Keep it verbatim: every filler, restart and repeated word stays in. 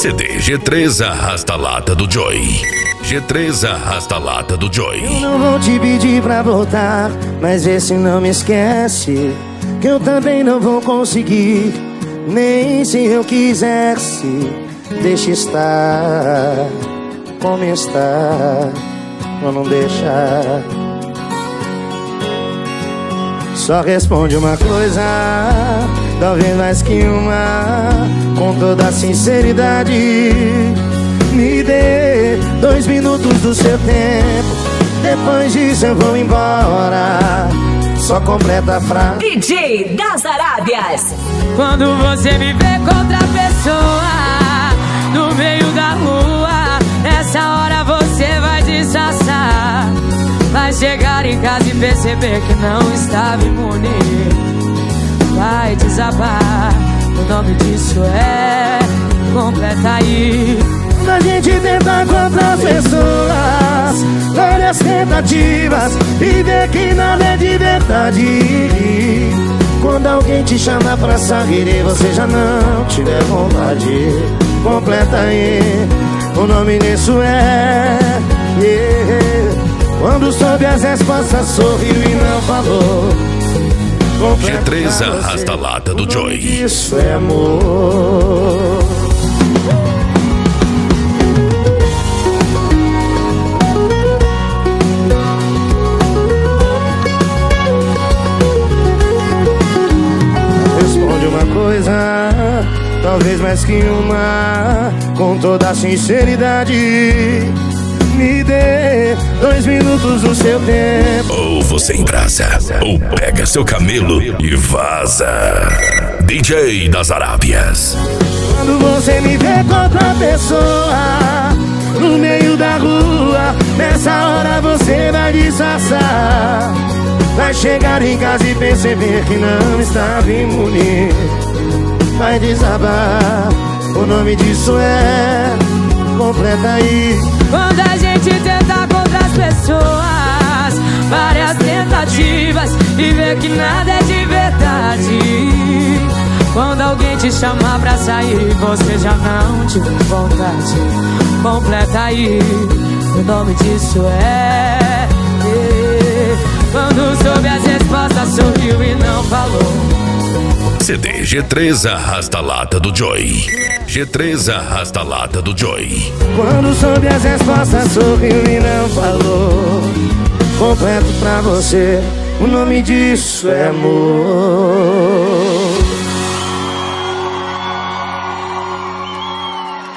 C D G três Arrasta-Lata do Joey. G três Arrasta-Lata do Joey. Eu não vou te pedir pra voltar, mas vê se não me esquece, que eu também não vou conseguir, nem se eu quisesse. Deixa estar como está, ou não deixar. Só responde uma coisa, talvez mais que uma, com toda sinceridade. Me dê dois minutos do seu tempo, depois disso eu vou embora. Só completa a frase. D J das Arábias. Quando você me vê com outra pessoa no meio da rua, nessa hora você vai disfarçar, vai chegar em casa e perceber que não estava imune, vai desabar. O nome disso é completa aí. Quando a gente tenta encontrar pessoas, várias tentativas, e vê que nada é de verdade. Quando alguém te chama pra sair e você já não tiver vontade, completa aí. O nome disso é yeah. Quando soube as respostas, sorriu e não falou. G três Arrasta-Lata do Joey. Isso é amor. Responde uma coisa, talvez mais que uma, com toda sinceridade. Me dê dois minutos do seu tempo. Ou você embraça, ou pega seu camelo e vaza. D J das Arábias. Quando você me vê com outra pessoa no meio da rua, nessa hora você vai disfarçar, vai chegar em casa e perceber que não estava imune, vai desabar. O nome disso é completa aí. Quando a gente tenta contra as pessoas, várias tentativas, e vê que nada é de verdade. Quando alguém te chamar pra sair e você já não tiver vontade, completa aí. O nome disso é yeah. Quando soube as respostas, sorriu e não falou. C D G três Arrasta-Lata do Joey. G três Arrasta-Lata do Joey. Quando soube as respostas, sorriu e não falou. Completo pra você, o nome disso é amor.